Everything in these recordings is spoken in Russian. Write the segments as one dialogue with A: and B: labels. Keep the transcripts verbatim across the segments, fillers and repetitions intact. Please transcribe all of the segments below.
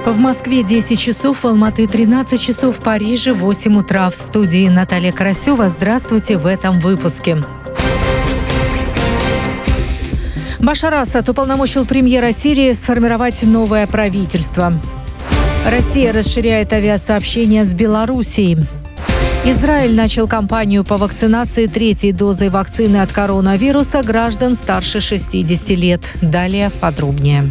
A: В Москве десять часов, в Алматы тринадцать часов, в Париже восемь утра. В студии Наталья Карасева. Здравствуйте в этом выпуске. Башар Асад уполномочил премьера Сирии сформировать новое правительство. Россия расширяет авиасообщение с Белоруссией. Израиль начал кампанию по вакцинации третьей дозой вакцины от коронавируса граждан старше шестидесяти лет. Далее подробнее.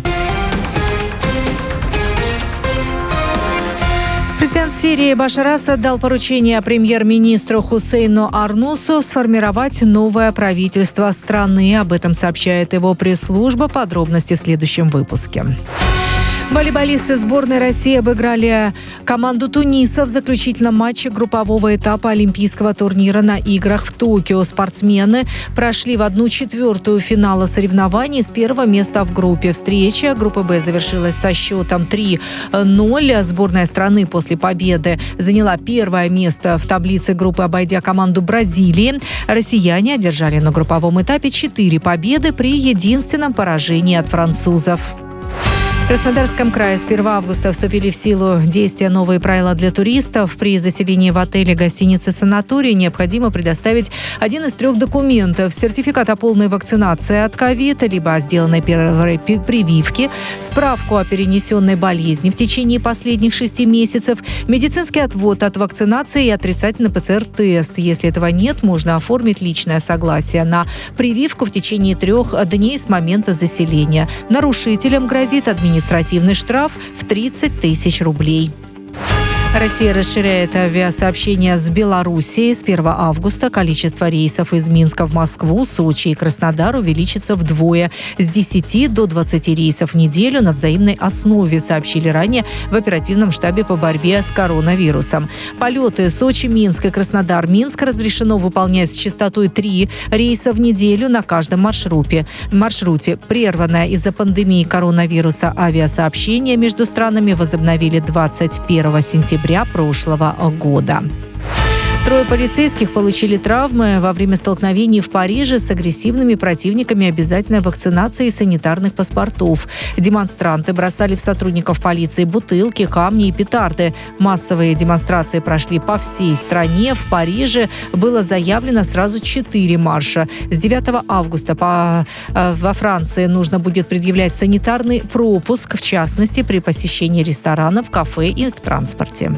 A: Президент Сирии Башар Асад дал поручение премьер-министру Хусейну Арнусу сформировать новое правительство страны. Об этом сообщает его пресс-служба. Подробности в следующем выпуске. Волейболисты сборной России обыграли команду Туниса в заключительном матче группового этапа Олимпийского турнира на играх в Токио. Спортсмены прошли в одну четвертую финала соревнований с первого места в группе. Встреча группы «Б» завершилась со счетом три ноль. Сборная страны после победы заняла первое место в таблице группы, обойдя команду Бразилии. Россияне одержали на групповом этапе четыре победы при единственном поражении от французов. В Краснодарском крае с первого августа вступили в силу действия новые правила для туристов. При заселении в отеле, гостинице, санатории необходимо предоставить один из трех документов: сертификат о полной вакцинации от ковид, либо о сделанной первой прививке, справку о перенесенной болезни в течение последних шести месяцев, медицинский отвод от вакцинации и отрицательный ПЦР-тест. Если этого нет, можно оформить личное согласие на прививку в течение трех дней с момента заселения. Нарушителям грозит административный административный штраф в тридцать тысяч рублей. Россия расширяет авиасообщение с Белоруссией. С первого августа количество рейсов из Минска в Москву, Сочи и Краснодар увеличится вдвое – с десяти до двадцати рейсов в неделю на взаимной основе, сообщили ранее в оперативном штабе по борьбе с коронавирусом. Полеты Сочи, Минск и Краснодар, Минск разрешено выполнять с частотой три рейса в неделю на каждом маршруте. маршруте. Прерванное из-за пандемии коронавируса авиасообщение между странами возобновили двадцать первого сентября прошлого года. Трое полицейских получили травмы во время столкновений в Париже с агрессивными противниками обязательной вакцинации и санитарных паспортов. Демонстранты бросали в сотрудников полиции бутылки, камни и петарды. Массовые демонстрации прошли по всей стране. В Париже было заявлено сразу четыре марша. С девятого августа по, э, во Франции нужно будет предъявлять санитарный пропуск, в частности, при посещении ресторанов, кафе и в транспорте.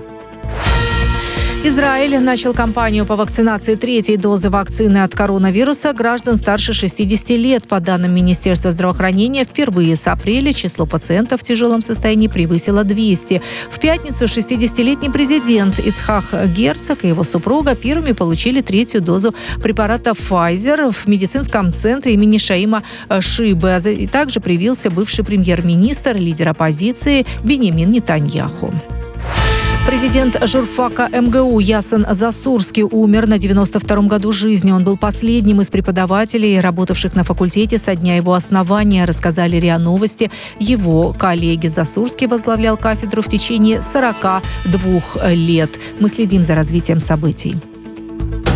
A: Израиль начал кампанию по вакцинации третьей дозы вакцины от коронавируса граждан старше шестидесяти лет. По данным Министерства здравоохранения, впервые с апреля число пациентов в тяжелом состоянии превысило двести. В пятницу шестидесятилетний президент Ицхак Герцог и его супруга первыми получили третью дозу препарата Pfizer в медицинском центре имени Шаима Шибы. И также привился бывший премьер-министр, лидер оппозиции Биньямин Нетаньяху. Президент журфака эм гэ у Ясен Засурский умер на девяносто втором году жизни. Он был последним из преподавателей, работавших на факультете со дня его основания, рассказали РИА Новости его коллеги. Засурский возглавлял кафедру в течение сорока двух лет. Мы следим за развитием событий.